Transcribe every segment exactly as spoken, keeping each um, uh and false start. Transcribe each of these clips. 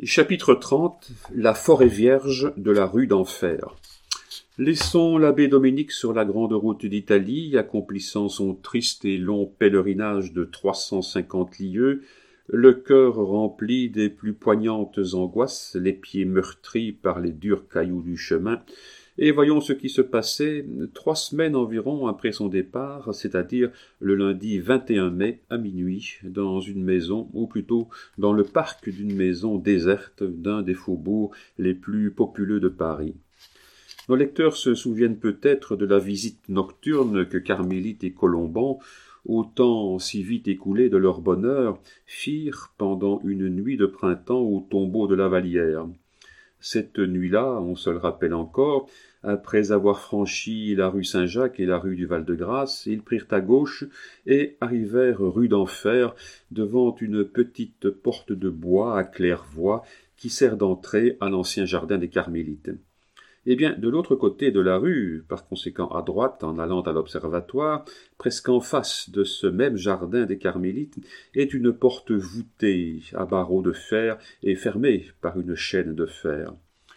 Chapitre trente. La forêt vierge de la rue d'Enfer. Laissons l'abbé Dominique sur la grande route d'Italie, accomplissant son triste et long pèlerinage de trois cent cinquante lieues, le cœur rempli des plus poignantes angoisses, les pieds meurtris par les durs cailloux du chemin, et voyons ce qui se passait trois semaines environ après son départ, c'est-à-dire le lundi vingt et un mai à minuit, dans une maison, ou plutôt dans le parc d'une maison déserte d'un des faubourgs les plus populeux de Paris. Nos lecteurs se souviennent peut-être de la visite nocturne que Carmélite et Colomban, au temps si vite écoulé de leur bonheur, firent pendant une nuit de printemps au tombeau de la Vallière. Cette nuit-là, on se le rappelle encore, après avoir franchi la rue Saint-Jacques et la rue du Val-de-Grâce, ils prirent à gauche et arrivèrent rue d'Enfer, devant une petite porte de bois à claire-voie qui sert d'entrée à l'ancien jardin des Carmélites. Eh bien, de l'autre côté de la rue, par conséquent à droite, en allant à l'observatoire, presque en face de ce même jardin des Carmélites, est une porte voûtée à barreaux de fer et fermée par une chaîne de fer.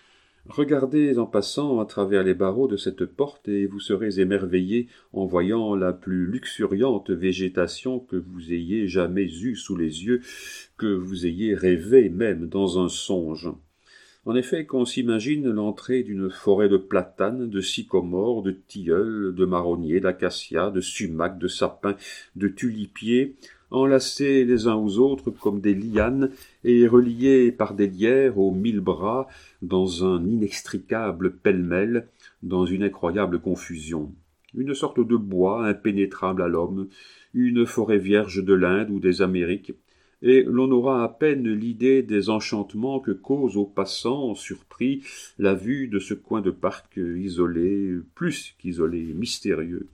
Regardez en passant à travers les barreaux de cette porte et vous serez émerveillé en voyant la plus luxuriante végétation que vous ayez jamais eue sous les yeux, que vous ayez rêvé même dans un songe. En effet, qu'on s'imagine l'entrée d'une forêt de platanes, de sycomores, de tilleuls, de marronniers, d'acacias, de sumacs, de sapins, de tulipiers, enlacés les uns aux autres comme des lianes et reliés par des lierres aux mille bras dans un inextricable pêle-mêle, dans une incroyable confusion. Une sorte de bois impénétrable à l'homme, une forêt vierge de l'Inde ou des Amériques, et l'on aura à peine l'idée des enchantements que cause aux passants surpris la vue de ce coin de parc isolé, plus qu'isolé, mystérieux.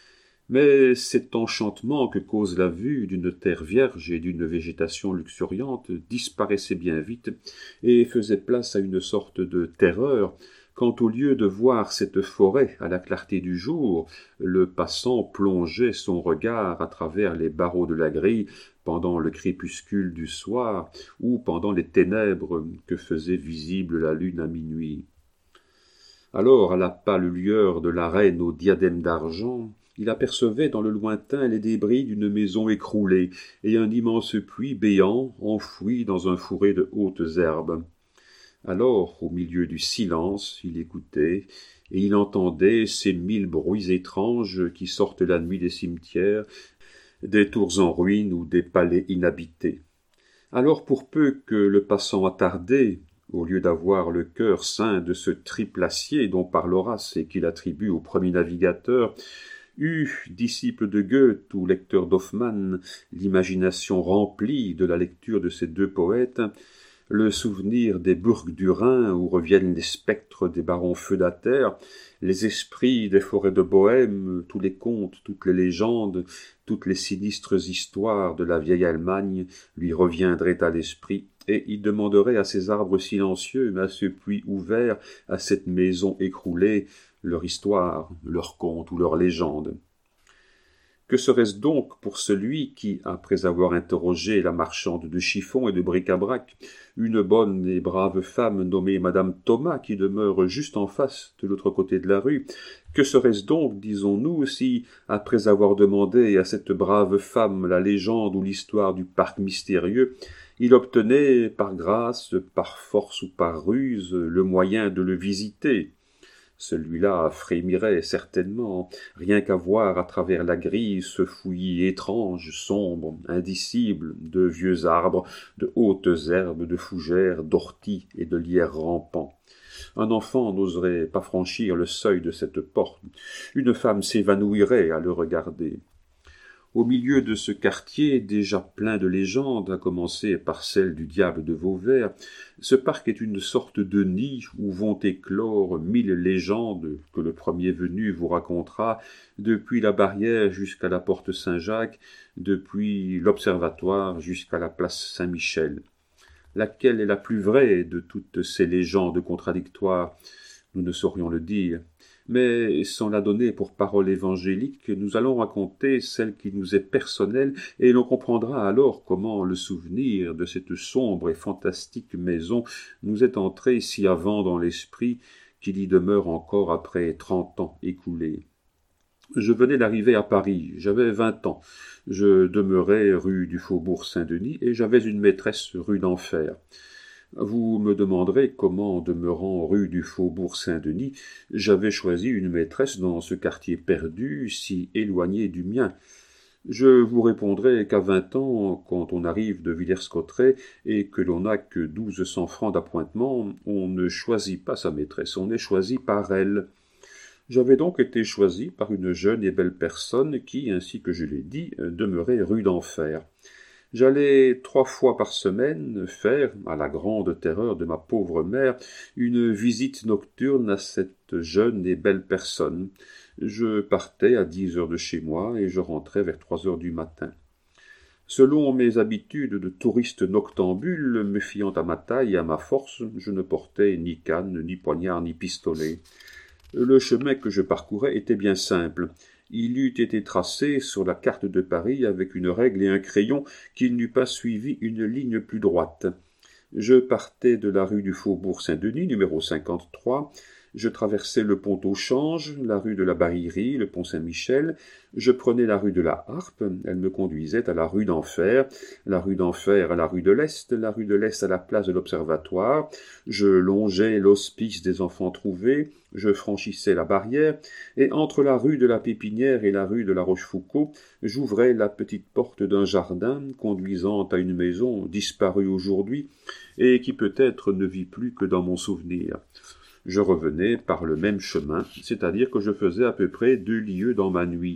Mais cet enchantement que cause la vue d'une terre vierge et d'une végétation luxuriante disparaissait bien vite et faisait place à une sorte de terreur, quand au lieu de voir cette forêt à la clarté du jour, le passant plongeait son regard à travers les barreaux de la grille pendant le crépuscule du soir ou pendant les ténèbres que faisait visible la lune à minuit. Alors, à la pâle lueur de la reine au diadème d'argent, il apercevait dans le lointain les débris d'une maison écroulée et un immense puits béant enfoui dans un fourré de hautes herbes. Alors, au milieu du silence, il écoutait, et il entendait ces mille bruits étranges qui sortent la nuit des cimetières, des tours en ruine ou des palais inhabités. Alors, pour peu que le passant attardé, au lieu d'avoir le cœur ceint de ce triple acier dont parle Horace et qu'il attribue au premier navigateur, eut, disciple de Goethe ou lecteur d'Hoffmann, l'imagination remplie de la lecture de ces deux poètes, le souvenir des bourgs du Rhin où reviennent les spectres des barons feudataires, les esprits des forêts de Bohême, tous les contes, toutes les légendes, toutes les sinistres histoires de la vieille Allemagne lui reviendraient à l'esprit, et il demanderait à ces arbres silencieux, à ce puits ouvert, à cette maison écroulée, leur histoire, leur conte ou leur légende. Que serait-ce donc pour celui qui, après avoir interrogé la marchande de chiffons et de bric-à-brac, une bonne et brave femme nommée Madame Thomas qui demeure juste en face de l'autre côté de la rue, que serait-ce donc, disons-nous, si, après avoir demandé à cette brave femme la légende ou l'histoire du parc mystérieux, il obtenait, par grâce, par force ou par ruse, le moyen de le visiter? Celui-là frémirait certainement, rien qu'à voir à travers la grille ce fouillis étrange, sombre, indicible, de vieux arbres, de hautes herbes, de fougères, d'orties et de lierres rampants. Un enfant n'oserait pas franchir le seuil de cette porte. Une femme s'évanouirait à le regarder. Au milieu de ce quartier, déjà plein de légendes, à commencer par celle du diable de Vauvert, ce parc est une sorte de nid où vont éclore mille légendes que le premier venu vous racontera, depuis la barrière jusqu'à la porte Saint-Jacques, depuis l'observatoire jusqu'à la place Saint-Michel. Laquelle est la plus vraie de toutes ces légendes contradictoires? Nous ne saurions le dire. Mais sans la donner pour parole évangélique, nous allons raconter celle qui nous est personnelle, et l'on comprendra alors comment le souvenir de cette sombre et fantastique maison nous est entré si avant dans l'esprit qu'il y demeure encore après trente ans écoulés. Je venais d'arriver à Paris, j'avais vingt ans, je demeurais rue du Faubourg Saint-Denis, et j'avais une maîtresse rue d'Enfer. Vous me demanderez comment, demeurant rue du Faubourg Saint-Denis, j'avais choisi une maîtresse dans ce quartier perdu, si éloigné du mien. Je vous répondrai qu'à vingt ans, quand on arrive de Villers-Cotterêts et que l'on n'a que douze cents francs d'appointement, on ne choisit pas sa maîtresse, on est choisi par elle. J'avais donc été choisi par une jeune et belle personne qui, ainsi que je l'ai dit, demeurait rue d'Enfer. J'allais trois fois par semaine faire, à la grande terreur de ma pauvre mère, une visite nocturne à cette jeune et belle personne. Je partais à dix heures de chez moi et je rentrais vers trois heures du matin. Selon mes habitudes de touriste noctambule, me fiant à ma taille et à ma force, je ne portais ni canne, ni poignard, ni pistolet. Le chemin que je parcourais était bien simple. Il eût été tracé sur la carte de Paris avec une règle et un crayon qu'il n'eût pas suivi une ligne plus droite. Je partais de la rue du Faubourg Saint-Denis, numéro cinquante-trois, je traversais le pont au Change, la rue de la Barillerie, le pont Saint-Michel, je prenais la rue de la Harpe, elle me conduisait à la rue d'Enfer, la rue d'Enfer à la rue de l'Est, la rue de l'Est à la place de l'Observatoire, je longeais l'hospice des enfants trouvés, je franchissais la barrière, et entre la rue de la Pépinière et la rue de la Rochefoucauld, j'ouvrais la petite porte d'un jardin conduisant à une maison disparue aujourd'hui, et qui peut-être ne vit plus que dans mon souvenir. Je revenais par le même chemin, c'est-à-dire que je faisais à peu près deux lieues dans ma nuit.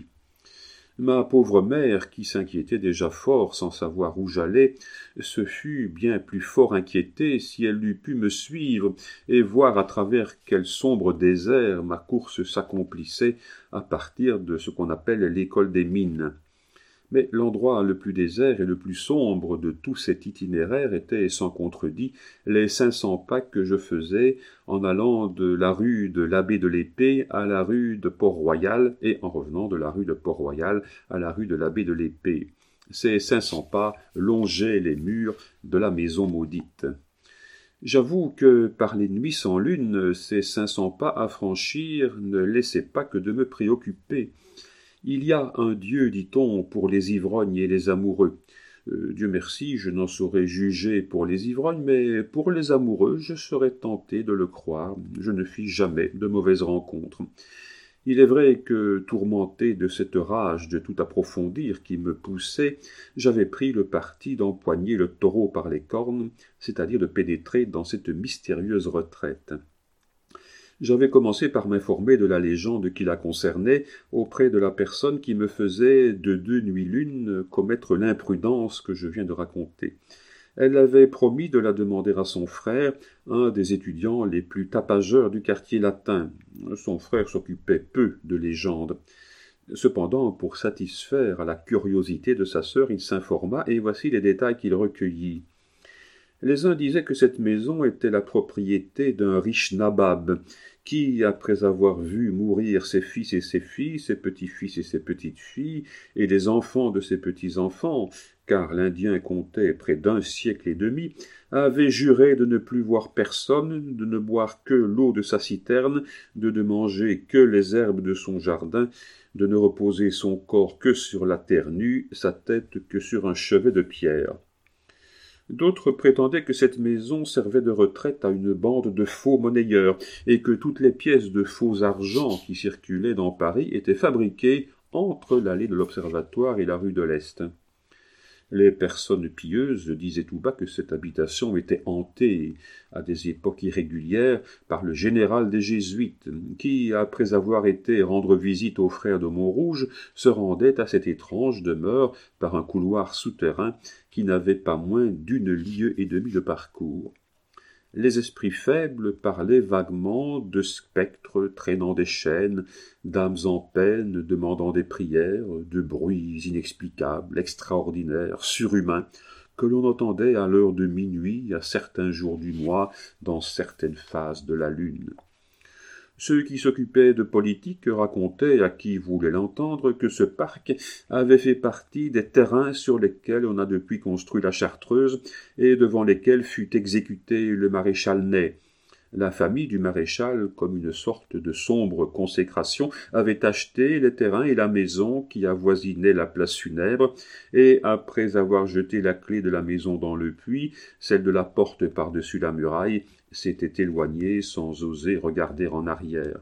Ma pauvre mère, qui s'inquiétait déjà fort sans savoir où j'allais, se fut bien plus fort inquiétée si elle eût pu me suivre et voir à travers quel sombre désert ma course s'accomplissait à partir de ce qu'on appelle l'école des mines. Mais l'endroit le plus désert et le plus sombre de tout cet itinéraire était, sans contredit, les cinq cents pas que je faisais en allant de la rue de l'Abbé de l'Épée à la rue de Port-Royal et en revenant de la rue de Port-Royal à la rue de l'Abbé de l'Épée. Ces cinq cents pas longeaient les murs de la maison maudite. J'avoue que par les nuits sans lune, ces cinq cents pas à franchir ne laissaient pas que de me préoccuper. Il y a un Dieu, dit-on, pour les ivrognes et les amoureux. Euh, Dieu merci, je n'en saurais juger pour les ivrognes, mais pour les amoureux, je serais tenté de le croire. Je ne fis jamais de mauvaises rencontres. Il est vrai que, tourmenté de cette rage de tout approfondir qui me poussait, j'avais pris le parti d'empoigner le taureau par les cornes, c'est-à-dire de pénétrer dans cette mystérieuse retraite. J'avais commencé par m'informer de la légende qui la concernait auprès de la personne qui me faisait de deux nuits l'une commettre l'imprudence que je viens de raconter. Elle avait promis de la demander à son frère, un des étudiants les plus tapageurs du quartier latin. Son frère s'occupait peu de légendes. Cependant, pour satisfaire à la curiosité de sa sœur, il s'informa, et voici les détails qu'il recueillit. Les uns disaient que cette maison était la propriété d'un riche nabab, qui, après avoir vu mourir ses fils et ses filles, ses petits-fils et ses petites-filles, et les enfants de ses petits-enfants, car l'Indien comptait près d'un siècle et demi, avait juré de ne plus voir personne, de ne boire que l'eau de sa citerne, de ne manger que les herbes de son jardin, de ne reposer son corps que sur la terre nue, sa tête que sur un chevet de pierre. D'autres prétendaient que cette maison servait de retraite à une bande de faux monnayeurs, et que toutes les pièces de faux argent qui circulaient dans Paris étaient fabriquées entre l'allée de l'Observatoire et la rue de l'Est. Les personnes pieuses disaient tout bas que cette habitation était hantée, à des époques irrégulières, par le général des Jésuites, qui, après avoir été rendre visite aux frères de Montrouge, se rendait à cette étrange demeure par un couloir souterrain qui n'avait pas moins d'une lieue et demie de parcours. Les esprits faibles parlaient vaguement de spectres traînant des chaînes, d'âmes en peine demandant des prières, de bruits inexplicables, extraordinaires, surhumains, que l'on entendait à l'heure de minuit, à certains jours du mois, dans certaines phases de la lune. Ceux qui s'occupaient de politique racontaient, à qui voulait l'entendre, que ce parc avait fait partie des terrains sur lesquels on a depuis construit la Chartreuse et devant lesquels fut exécuté le maréchal Ney. La famille du maréchal, comme une sorte de sombre consécration, avait acheté les terrains et la maison qui avoisinaient la place funèbre, et après avoir jeté la clé de la maison dans le puits, celle de la porte par-dessus la muraille, s'était éloigné sans oser regarder en arrière.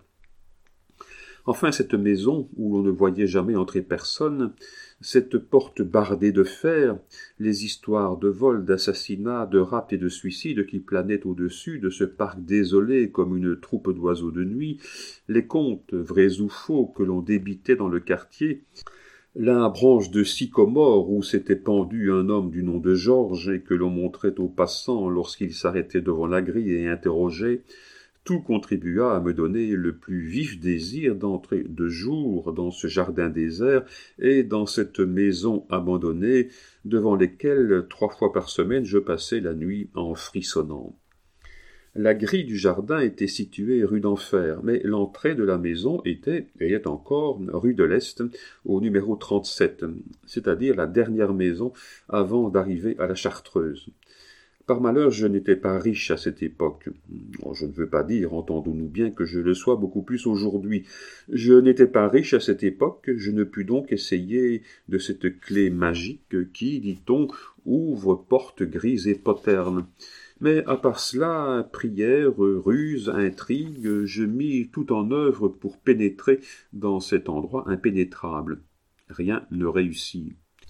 Enfin, cette maison, où l'on ne voyait jamais entrer personne, cette porte bardée de fer, les histoires de vol, d'assassinats, de rapts et de suicides qui planaient au-dessus de ce parc désolé comme une troupe d'oiseaux de nuit, les contes, vrais ou faux, que l'on débitait dans le quartier, la branche de sycomore où s'était pendu un homme du nom de Georges et que l'on montrait aux passants lorsqu'il s'arrêtait devant la grille et interrogeait, tout contribua à me donner le plus vif désir d'entrer de jour dans ce jardin désert et dans cette maison abandonnée devant lesquelles trois fois par semaine je passais la nuit en frissonnant. La grille du jardin était située rue d'Enfer, mais l'entrée de la maison était, et est encore, rue de l'Est, au numéro trente-sept, c'est-à-dire la dernière maison avant d'arriver à la Chartreuse. Par malheur, je n'étais pas riche à cette époque. Je ne veux pas dire, entendons-nous bien, que je le sois beaucoup plus aujourd'hui. Je n'étais pas riche à cette époque, je ne pus donc essayer de cette clé magique qui, dit-on, ouvre portes grises et poternes. Mais à part cela, prière, ruse, intrigue, je mis tout en œuvre pour pénétrer dans cet endroit impénétrable. Rien ne réussit.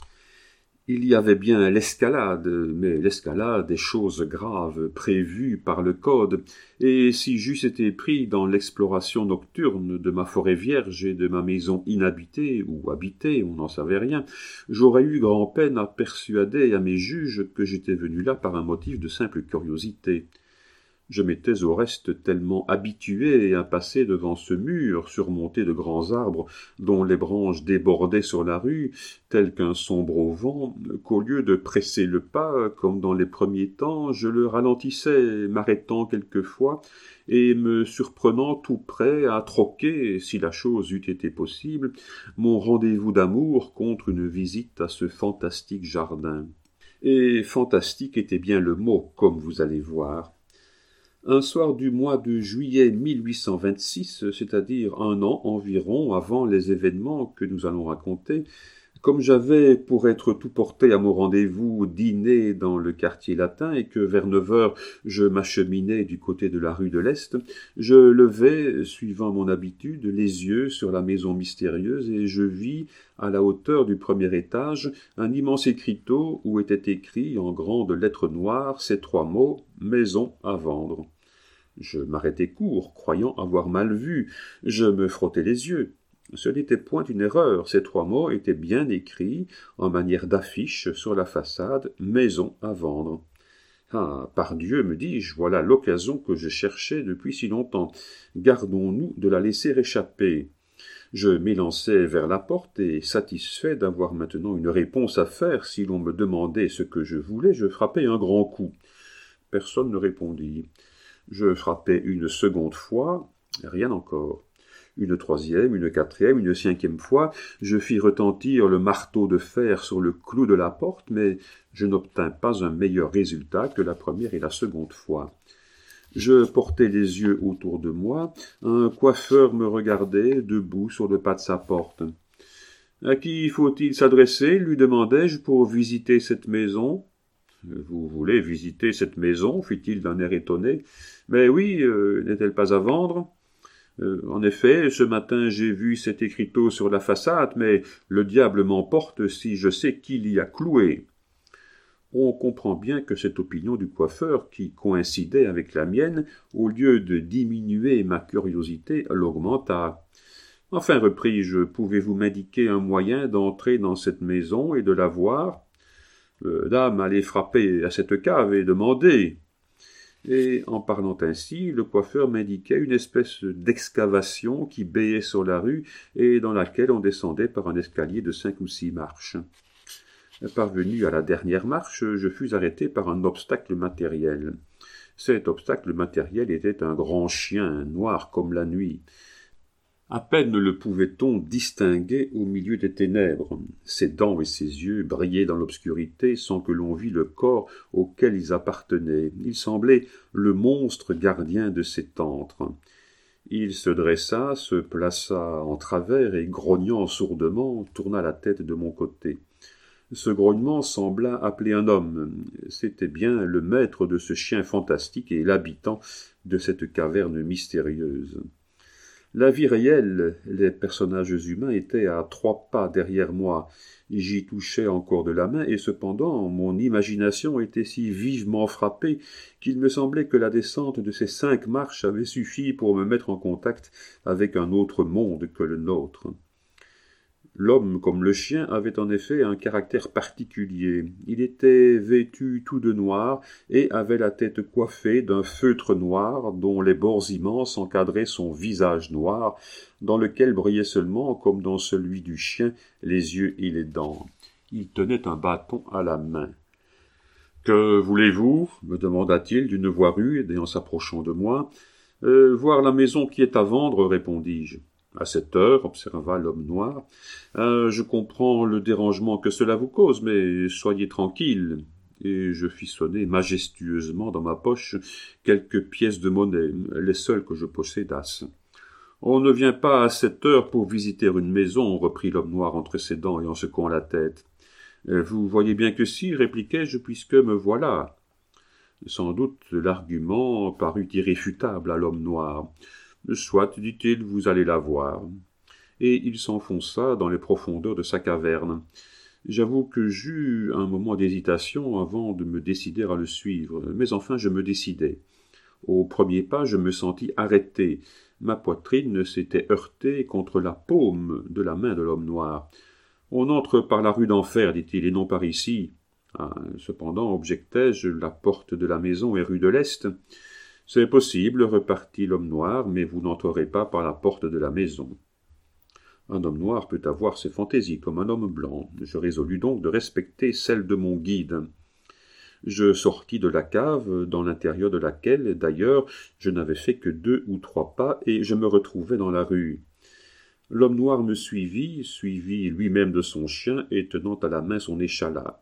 Il y avait bien l'escalade, mais l'escalade est chose grave, prévue par le code, et si j'eusse été pris dans l'exploration nocturne de ma forêt vierge et de ma maison inhabitée, ou habitée, on n'en savait rien, j'aurais eu grand-peine à persuader à mes juges que j'étais venu là par un motif de simple curiosité. Je m'étais au reste tellement habitué à passer devant ce mur surmonté de grands arbres dont les branches débordaient sur la rue, tel qu'un sombre au vent, qu'au lieu de presser le pas, comme dans les premiers temps, je le ralentissais, m'arrêtant quelquefois, et me surprenant tout prêt à troquer, si la chose eût été possible, mon rendez-vous d'amour contre une visite à ce fantastique jardin. Et fantastique était bien le mot, comme vous allez voir. Un soir du mois de juillet mille huit cent vingt-six, c'est-à-dire un an environ avant les événements que nous allons raconter, comme j'avais, pour être tout porté à mon rendez-vous, dîné dans le quartier latin et que vers neuf heures je m'acheminais du côté de la rue de l'Est, je levai, suivant mon habitude, les yeux sur la maison mystérieuse et je vis, à la hauteur du premier étage, un immense écriteau où étaient écrits en grandes lettres noires ces trois mots « Maison à vendre ». Je m'arrêtai court, croyant avoir mal vu. Je me frottai les yeux. Ce n'était point une erreur, ces trois mots étaient bien écrits, en manière d'affiche, sur la façade « Maison à vendre ». Ah, pardieu, me dis-je, voilà l'occasion que je cherchais depuis si longtemps. Gardons-nous de la laisser échapper. Je m'élançai vers la porte et, satisfait d'avoir maintenant une réponse à faire si l'on me demandait ce que je voulais, je frappai un grand coup. Personne ne répondit. Je frappai une seconde fois, rien encore. Une troisième, une quatrième, une cinquième fois, je fis retentir le marteau de fer sur le clou de la porte, mais je n'obtins pas un meilleur résultat que la première et la seconde fois. Je portai les yeux autour de moi, un coiffeur me regardait, debout sur le pas de sa porte. « À qui faut-il s'adresser » lui demandai-je, « pour visiter cette maison ?» « Vous voulez visiter cette maison ?» fit-il d'un air étonné. « Mais oui, euh, n'est-elle pas à vendre ?» euh, En effet, ce matin j'ai vu cet écriteau sur la façade, mais le diable m'emporte si je sais qui l'y a cloué. On comprend bien que cette opinion du coiffeur, qui coïncidait avec la mienne, au lieu de diminuer ma curiosité, l'augmenta. « Enfin, repris-je, pouvez-vous m'indiquer un moyen d'entrer dans cette maison et de la voir ?» Euh, dame, allez frapper à cette cave et demandez. Et en parlant ainsi, le coiffeur m'indiquait une espèce d'excavation qui béait sur la rue et dans laquelle on descendait par un escalier de cinq ou six marches. Parvenu à la dernière marche, je fus arrêté par un obstacle matériel. Cet obstacle matériel était un grand chien, noir comme la nuit. À peine le pouvait-on distinguer au milieu des ténèbres. Ses dents et ses yeux brillaient dans l'obscurité sans que l'on vît le corps auquel ils appartenaient. Il semblait le monstre gardien de cet antre. Il se dressa, se plaça en travers et, grognant sourdement, tourna la tête de mon côté. Ce grognement sembla appeler un homme. C'était bien le maître de ce chien fantastique et l'habitant de cette caverne mystérieuse. La vie réelle, les personnages humains étaient à trois pas derrière moi. J'y touchais encore de la main, et cependant mon imagination était si vivement frappée qu'il me semblait que la descente de ces cinq marches avait suffi pour me mettre en contact avec un autre monde que le nôtre. L'homme, comme le chien, avait en effet un caractère particulier. Il était vêtu tout de noir et avait la tête coiffée d'un feutre noir dont les bords immenses encadraient son visage noir, dans lequel brillaient seulement, comme dans celui du chien, les yeux et les dents. Il tenait un bâton à la main. « Que voulez-vous » me demanda-t-il d'une voix rude et en s'approchant de moi. Euh, « Voir la maison qui est à vendre, répondis-je. » À cette heure, observa l'homme noir, euh, « je comprends le dérangement que cela vous cause, mais soyez tranquille. » Et je fis sonner majestueusement dans ma poche quelques pièces de monnaie, les seules que je possédasse. « On ne vient pas à cette heure pour visiter une maison, » reprit l'homme noir entre ses dents et en secouant la tête. « Vous voyez bien que si, répliquai-je, puisque me voilà. » Sans doute l'argument parut irréfutable à l'homme noir. « Soit, dit-il, vous allez la voir. » Et il s'enfonça dans les profondeurs de sa caverne. J'avoue que j'eus un moment d'hésitation avant de me décider à le suivre, mais enfin je me décidai. Au premier pas, je me sentis arrêté. Ma poitrine s'était heurtée contre la paume de la main de l'homme noir. « On entre par la rue d'Enfer, dit-il, et non par ici. Ah, cependant, objectai-je, la porte de la maison est rue de l'Est. » « C'est possible, repartit l'homme noir, mais vous n'entrerez pas par la porte de la maison. » Un homme noir peut avoir ses fantaisies comme un homme blanc. Je résolus donc de respecter celle de mon guide. Je sortis de la cave, dans l'intérieur de laquelle, d'ailleurs, je n'avais fait que deux ou trois pas, et je me retrouvai dans la rue. L'homme noir me suivit, suivit lui-même de son chien, et tenant à la main son échalas.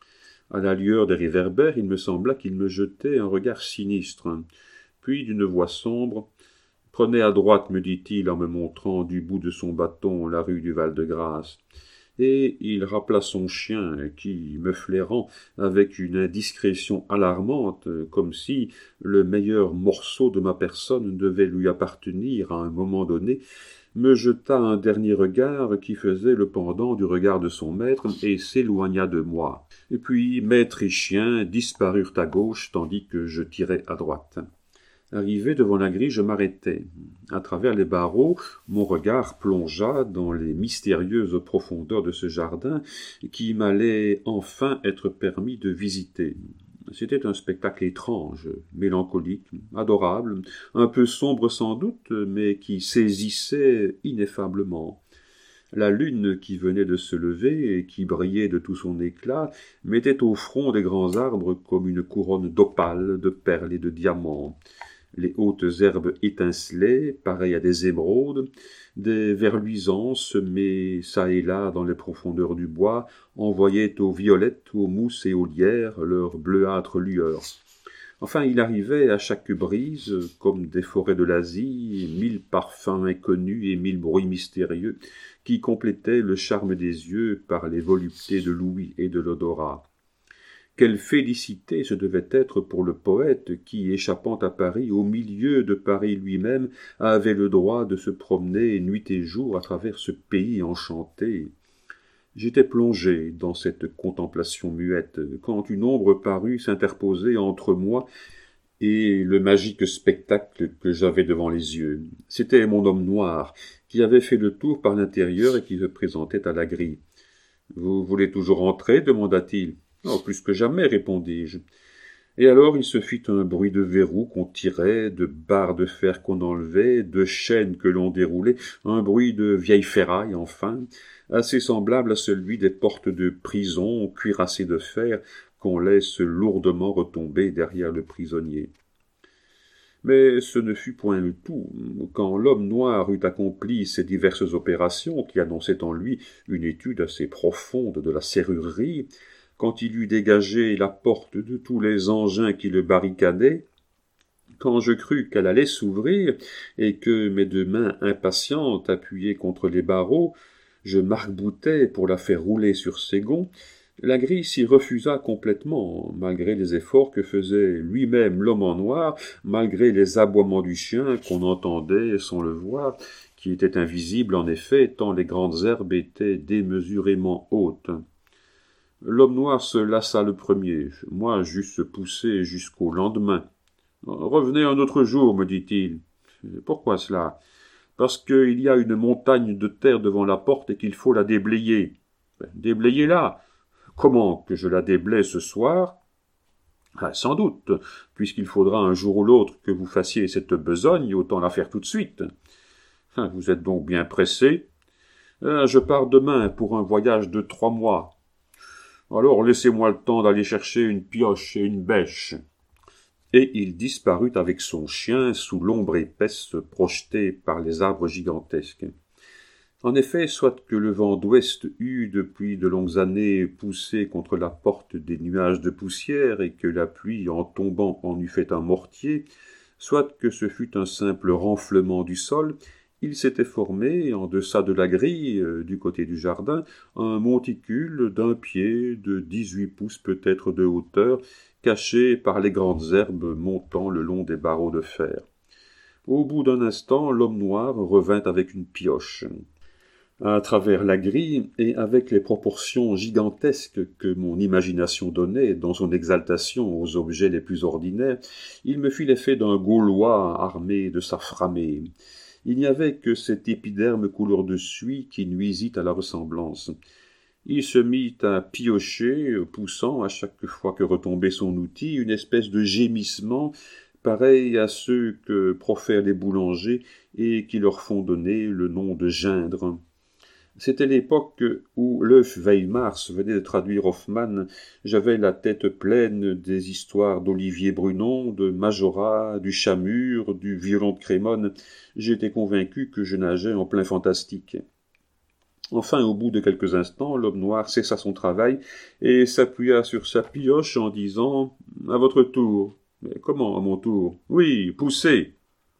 À la lueur des réverbères, il me sembla qu'il me jetait un regard sinistre. Puis, d'une voix sombre, « Prenez à droite, me dit-il en me montrant du bout de son bâton la rue du Val-de-Grâce. » Et il rappela son chien, qui, me flairant avec une indiscrétion alarmante, comme si le meilleur morceau de ma personne devait lui appartenir à un moment donné, me jeta un dernier regard qui faisait le pendant du regard de son maître et s'éloigna de moi. Et puis maître et chien disparurent à gauche tandis que je tirais à droite. Arrivé devant la grille, je m'arrêtai. À travers les barreaux, mon regard plongea dans les mystérieuses profondeurs de ce jardin qui m'allait enfin être permis de visiter. C'était un spectacle étrange, mélancolique, adorable, un peu sombre sans doute, mais qui saisissait ineffablement. La lune qui venait de se lever et qui brillait de tout son éclat mettait au front des grands arbres comme une couronne d'opales, de perles et de diamants. Les hautes herbes étincelaient, pareilles à des émeraudes, des vers luisants semés çà et là dans les profondeurs du bois envoyaient aux violettes, aux mousses et aux lierres leur bleuâtre lueur. Enfin, il arrivait à chaque brise, comme des forêts de l'Asie, mille parfums inconnus et mille bruits mystérieux qui complétaient le charme des yeux par les voluptés de l'ouïe et de l'odorat. Quelle félicité ce devait être pour le poète qui, échappant à Paris, au milieu de Paris lui-même, avait le droit de se promener nuit et jour à travers ce pays enchanté. J'étais plongé dans cette contemplation muette, quand une ombre parut s'interposer entre moi et le magique spectacle que j'avais devant les yeux. C'était mon homme noir, qui avait fait le tour par l'intérieur et qui se présentait à la grille. « Vous voulez toujours entrer ?» demanda-t-il. « Oh, plus que jamais, répondis-je. » Et alors il se fit un bruit de verrou qu'on tirait, de barres de fer qu'on enlevait, de chaînes que l'on déroulait, un bruit de vieille ferraille, enfin, assez semblable à celui des portes de prison cuirassées de fer qu'on laisse lourdement retomber derrière le prisonnier. Mais ce ne fut point le tout. Quand l'homme noir eut accompli ces diverses opérations qui annonçaient en lui une étude assez profonde de la serrurerie, quand il eut dégagé la porte de tous les engins qui le barricadaient, quand je crus qu'elle allait s'ouvrir, et que mes deux mains impatientes appuyées contre les barreaux, je m'arc-boutais pour la faire rouler sur ses gonds, la grille s'y refusa complètement, malgré les efforts que faisait lui-même l'homme en noir, malgré les aboiements du chien qu'on entendait sans le voir, qui était invisible en effet, tant les grandes herbes étaient démesurément hautes. L'homme noir se lassa le premier. Moi, j'eusse poussé jusqu'au lendemain. « Revenez un autre jour, me dit-il. « Pourquoi cela ? Parce qu'il y a une montagne de terre devant la porte et qu'il faut la déblayer. Ben, »« Déblayez-la. »« Comment que je la déblaye ce soir ? » ?»« Ah, sans doute, puisqu'il faudra un jour ou l'autre que vous fassiez cette besogne, autant la faire tout de suite. Ah, vous êtes donc bien pressé. Ah, je pars demain pour un voyage de trois mois. Alors laissez-moi le temps d'aller chercher une pioche et une bêche. » Et il disparut avec son chien sous l'ombre épaisse projetée par les arbres gigantesques. En effet, soit que le vent d'ouest eût depuis de longues années poussé contre la porte des nuages de poussière et que la pluie en tombant en eût fait un mortier, soit que ce fût un simple renflement du sol, il s'était formé, en deçà de la grille, euh, du côté du jardin, un monticule d'un pied, de dix-huit pouces peut-être de hauteur, caché par les grandes herbes montant le long des barreaux de fer. Au bout d'un instant, l'homme noir revint avec une pioche. À travers la grille, et avec les proportions gigantesques que mon imagination donnait, dans son exaltation aux objets les plus ordinaires, il me fit l'effet d'un Gaulois armé de sa framée. Il n'y avait que cet épiderme couleur de suie qui nuisit à la ressemblance. Il se mit à piocher, poussant, à chaque fois que retombait son outil, une espèce de gémissement pareil à ceux que profèrent les boulangers et qui leur font donner le nom de gindre. C'était l'époque où Leuf Weimars venait de traduire Hoffmann. J'avais la tête pleine des histoires d'Olivier Brunon, de Majorat, du Chamur, du violon de Crémone. J'étais convaincu que je nageais en plein fantastique. Enfin, au bout de quelques instants, l'homme noir cessa son travail et s'appuya sur sa pioche en disant « À votre tour. »« Mais comment à mon tour ? » ?»« Oui, poussez !»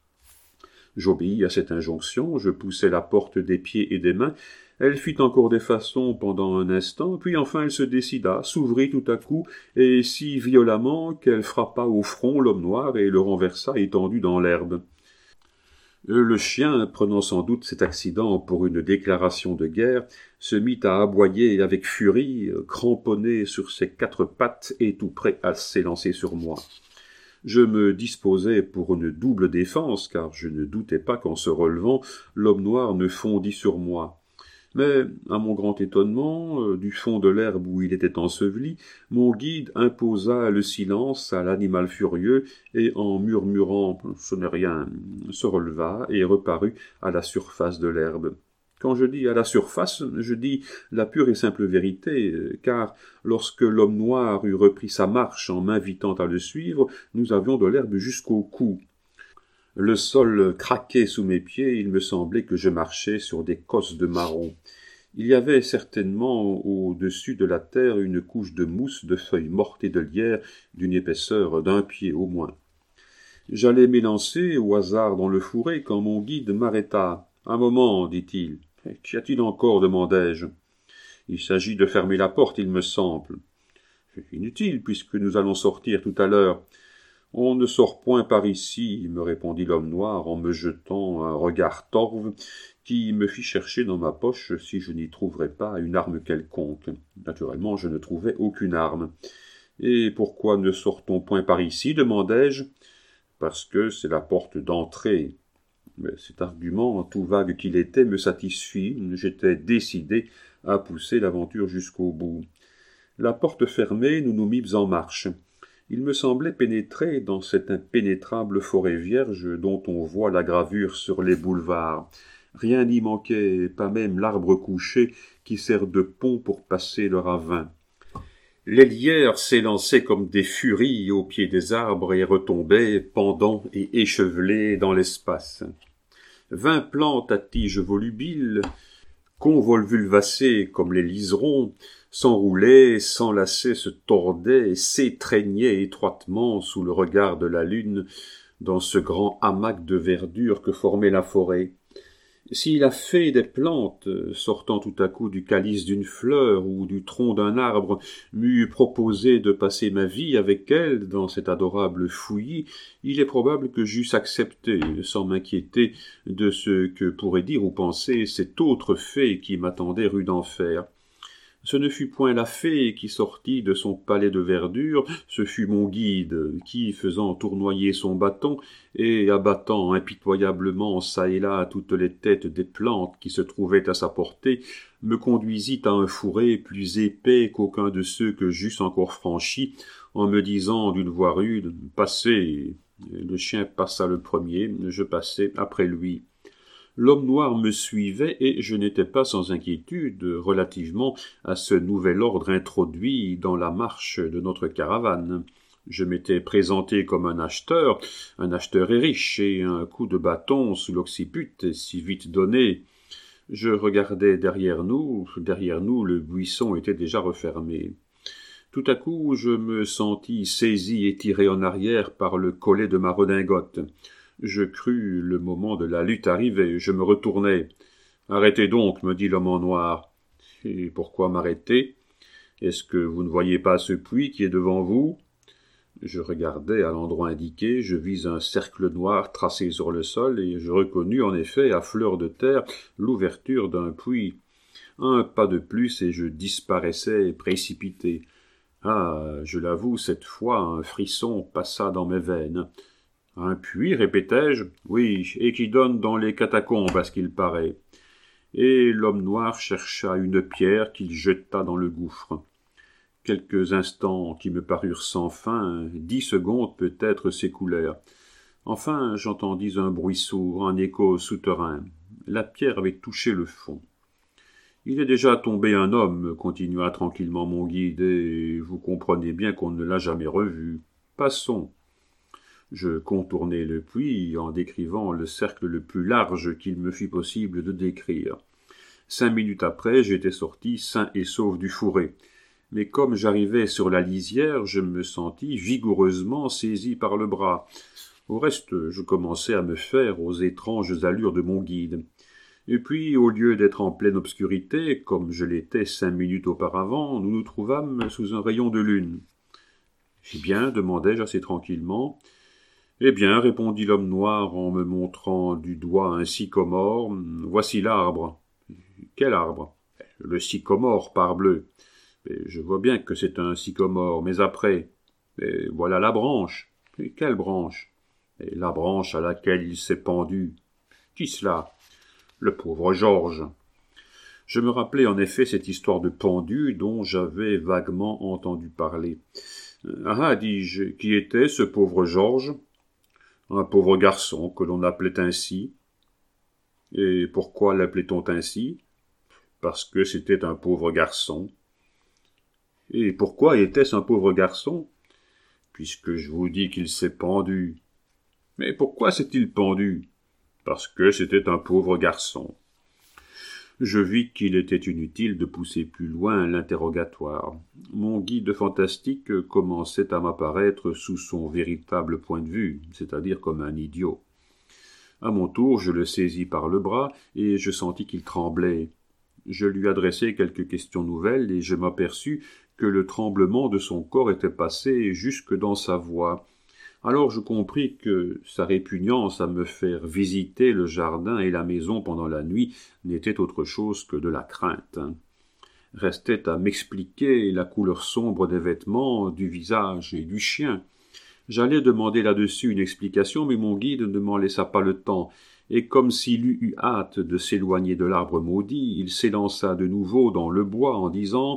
J'obéis à cette injonction, je poussai la porte des pieds et des mains. Elle fit encore des façons pendant un instant, puis enfin elle se décida, s'ouvrit tout à coup, et si violemment qu'elle frappa au front l'homme noir et le renversa étendu dans l'herbe. Le chien, prenant sans doute cet accident pour une déclaration de guerre, se mit à aboyer avec furie, cramponné sur ses quatre pattes et tout prêt à s'élancer sur moi. Je me disposais pour une double défense, car je ne doutais pas qu'en se relevant, l'homme noir ne fondît sur moi. Mais, à mon grand étonnement, euh, du fond de l'herbe où il était enseveli, mon guide imposa le silence à l'animal furieux et, en murmurant « ce n'est rien », se releva et reparut à la surface de l'herbe. Quand je dis à la surface, je dis la pure et simple vérité, car lorsque l'homme noir eut repris sa marche en m'invitant à le suivre, nous avions de l'herbe jusqu'au cou. Le sol craquait sous mes pieds, il me semblait que je marchais sur des cosses de marron. Il y avait certainement au-dessus de la terre une couche de mousse, de feuilles mortes et de lierre d'une épaisseur d'un pied au moins. J'allais m'élancer au hasard dans le fourré quand mon guide m'arrêta. « Un moment, dit-il. »« Qu'y a-t-il encore ?» demandai-je. « Il s'agit de fermer la porte, il me semble. »« C'est inutile, puisque nous allons sortir tout à l'heure. »« On ne sort point par ici, » me répondit l'homme noir en me jetant un regard torve qui me fit chercher dans ma poche si je n'y trouverais pas une arme quelconque. Naturellement, je ne trouvais aucune arme. « Et pourquoi ne sort-on point par ici ?» demandai-je. « Parce que c'est la porte d'entrée. » Mais cet argument, tout vague qu'il était, me satisfit. J'étais décidé à pousser l'aventure jusqu'au bout. La porte fermée, nous nous mîmes en marche. Il me semblait pénétrer dans cette impénétrable forêt vierge dont on voit la gravure sur les boulevards. Rien n'y manquait, pas même l'arbre couché qui sert de pont pour passer le ravin. Les lierres s'élançaient comme des furies au pied des arbres et retombaient, pendants et échevelés, dans l'espace. Vingt plantes à tiges volubiles, convolvulacées comme les liserons, s'enroulaient, s'enlaçaient, se tordaient, s'étreignaient étroitement sous le regard de la lune dans ce grand hamac de verdure que formait la forêt. Si la fée des plantes, sortant tout à coup du calice d'une fleur ou du tronc d'un arbre, m'eût proposé de passer ma vie avec elle dans cet adorable fouillis, il est probable que j'eusse accepté, sans m'inquiéter de ce que pourrait dire ou penser cette autre fée qui m'attendait rue d'Enfer. Ce ne fut point la fée qui sortit de son palais de verdure, ce fut mon guide qui, faisant tournoyer son bâton et abattant impitoyablement çà et là toutes les têtes des plantes qui se trouvaient à sa portée, me conduisit à un fourré plus épais qu'aucun de ceux que j'eusse encore franchis, en me disant d'une voix rude « Passez !» Le chien passa le premier, je passai après lui. L'homme noir me suivait et je n'étais pas sans inquiétude relativement à ce nouvel ordre introduit dans la marche de notre caravane. Je m'étais présenté comme un acheteur, un acheteur est riche, et un coup de bâton sous l'occiput si vite donné. Je regardais derrière nous, derrière nous le buisson était déjà refermé. Tout à coup, je me sentis saisi et tiré en arrière par le collet de ma redingote. Je crus le moment de la lutte arriver, je me retournai. « Arrêtez donc, me dit l'homme en noir. »« Et pourquoi m'arrêter ? Est-ce que vous ne voyez pas ce puits qui est devant vous ?» Je regardai à l'endroit indiqué, je vis un cercle noir tracé sur le sol, et je reconnus en effet, à fleur de terre, l'ouverture d'un puits. Un pas de plus, et je disparaissais précipité. Ah, je l'avoue, cette fois, un frisson passa dans mes veines. « Un puits, répétai-je, oui, et qui donne dans les catacombes, à ce qu'il paraît. » Et l'homme noir chercha une pierre qu'il jeta dans le gouffre. Quelques instants qui me parurent sans fin, dix secondes peut-être s'écoulèrent. Enfin, j'entendis un bruit sourd, un écho souterrain. La pierre avait touché le fond. « Il est déjà tombé un homme, » continua tranquillement mon guide, « et vous comprenez bien qu'on ne l'a jamais revu. Passons. » Je contournai le puits en décrivant le cercle le plus large qu'il me fut possible de décrire. Cinq minutes après, j'étais sorti sain et sauf du fourré. Mais comme j'arrivais sur la lisière, je me sentis vigoureusement saisi par le bras. Au reste, je commençais à me faire aux étranges allures de mon guide. Et puis, au lieu d'être en pleine obscurité, comme je l'étais cinq minutes auparavant, nous nous trouvâmes sous un rayon de lune. « Eh bien ?» demandai-je assez tranquillement. « Eh bien, répondit l'homme noir en me montrant du doigt un sycomore, voici l'arbre. »« Quel arbre ?»« Le sycomore, parbleu. Je vois bien que c'est un sycomore, mais après, et voilà la branche. Et quelle branche ? Et la branche à laquelle il s'est pendu. Qui cela ? Le pauvre Georges. » Je me rappelais en effet cette histoire de pendu dont j'avais vaguement entendu parler. « Ah, dis-je, qui était ce pauvre Georges ? » Un pauvre garçon que l'on appelait ainsi. Et pourquoi l'appelait-on ainsi ? Parce que c'était un pauvre garçon. Et pourquoi était-ce un pauvre garçon ? Puisque je vous dis qu'il s'est pendu. Mais pourquoi s'est-il pendu ? Parce que c'était un pauvre garçon. Je vis qu'il était inutile de pousser plus loin l'interrogatoire. Mon guide fantastique commençait à m'apparaître sous son véritable point de vue, c'est-à-dire comme un idiot. À mon tour, je le saisis par le bras et je sentis qu'il tremblait. Je lui adressai quelques questions nouvelles et je m'aperçus que le tremblement de son corps était passé jusque dans sa voix. Alors je compris que sa répugnance à me faire visiter le jardin et la maison pendant la nuit n'était autre chose que de la crainte. Restait à m'expliquer la couleur sombre des vêtements, du visage et du chien. J'allais demander là-dessus une explication, mais mon guide ne m'en laissa pas le temps, et comme s'il eût eu hâte de s'éloigner de l'arbre maudit, il s'élança de nouveau dans le bois en disant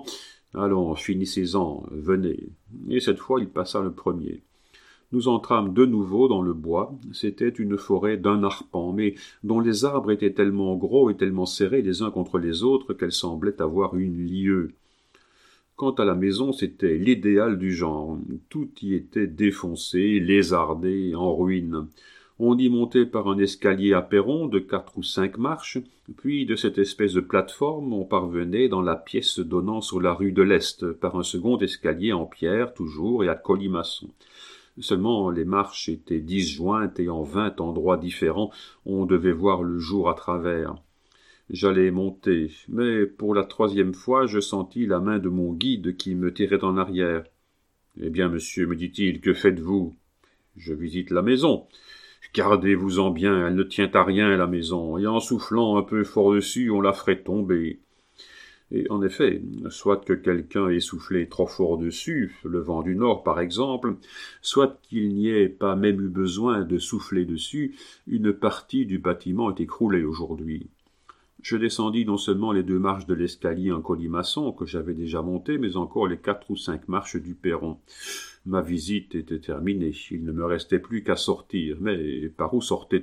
Allons, finissez-en, venez. Et cette fois, il passa le premier. Nous entrâmes de nouveau dans le bois. C'était une forêt d'un arpent, mais dont les arbres étaient tellement gros et tellement serrés les uns contre les autres qu'elle semblait avoir une lieue. Quant à la maison, c'était l'idéal du genre. Tout y était défoncé, lézardé, en ruine. On y montait par un escalier à perron de quatre ou cinq marches, puis de cette espèce de plateforme on parvenait dans la pièce donnant sur la rue de l'Est par un second escalier en pierre toujours et à colimaçon. Seulement les marches étaient disjointes et en vingt endroits différents on devait voir le jour à travers. J'allais monter, mais pour la troisième fois je sentis la main de mon guide qui me tirait en arrière. « Eh bien, monsieur, me dit-il, que faites-vous ?»« Je visite la maison. »« Gardez-vous-en bien, elle ne tient à rien, la maison, et en soufflant un peu fort dessus, on la ferait tomber. » Et en effet, soit que quelqu'un ait soufflé trop fort dessus, le vent du nord par exemple, soit qu'il n'y ait pas même eu besoin de souffler dessus, une partie du bâtiment est écroulée aujourd'hui. Je descendis non seulement les deux marches de l'escalier en colimaçon que j'avais déjà monté, mais encore les quatre ou cinq marches du perron. Ma visite était terminée, il ne me restait plus qu'à sortir, mais par où sortait-on ?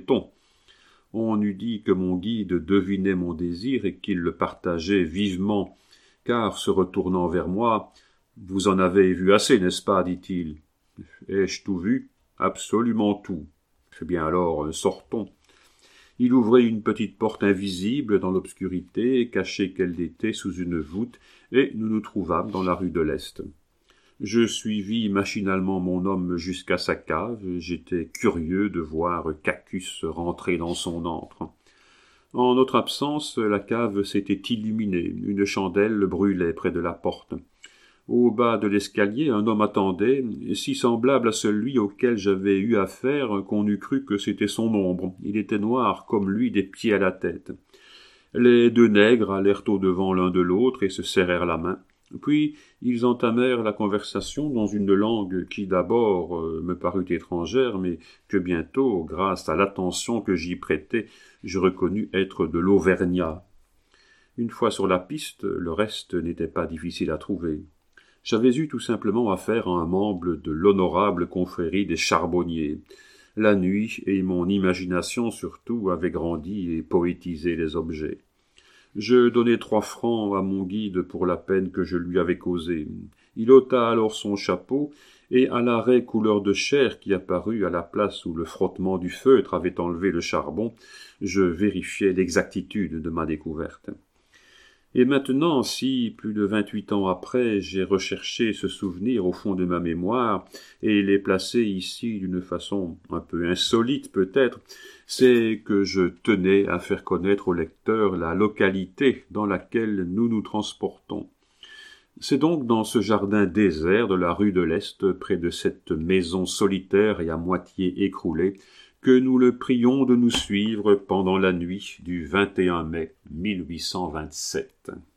On eût dit que mon guide devinait mon désir et qu'il le partageait vivement, car, se retournant vers moi, « Vous en avez vu assez, n'est-ce pas ?» dit-il. « Ai-je tout vu ? » ?»« Absolument tout. »« Eh bien alors, sortons. » Il ouvrit une petite porte invisible dans l'obscurité, cachée qu'elle était sous une voûte, et nous nous trouvâmes dans la rue de l'Est. Je suivis machinalement mon homme jusqu'à sa cave. J'étais curieux de voir Cacus rentrer dans son antre. En notre absence, la cave s'était illuminée. Une chandelle brûlait près de la porte. Au bas de l'escalier, un homme attendait, si semblable à celui auquel j'avais eu affaire qu'on eût cru que c'était son ombre. Il était noir comme lui des pieds à la tête. Les deux nègres allèrent au-devant l'un de l'autre et se serrèrent la main. Puis ils entamèrent la conversation dans une langue qui d'abord euh, me parut étrangère, mais que bientôt, grâce à l'attention que j'y prêtais, je reconnus être de l'auvergnat. Une fois sur la piste, le reste n'était pas difficile à trouver. J'avais eu tout simplement affaire à un membre de l'honorable confrérie des charbonniers. La nuit et mon imagination surtout avaient grandi et poétisé les objets. Je donnai trois francs à mon guide pour la peine que je lui avais causée. Il ôta alors son chapeau, et à l'arrêt couleur de chair qui apparut à la place où le frottement du feutre avait enlevé le charbon, je vérifiai l'exactitude de ma découverte. Et maintenant, si, plus de vingt-huit ans après, j'ai recherché ce souvenir au fond de ma mémoire et l'ai placé ici d'une façon un peu insolite peut-être, c'est que je tenais à faire connaître au lecteur la localité dans laquelle nous nous transportons. C'est donc dans ce jardin désert de la rue de l'Est, près de cette maison solitaire et à moitié écroulée, que nous le prions de nous suivre pendant la nuit du vingt et un mai mille huit cent vingt-sept.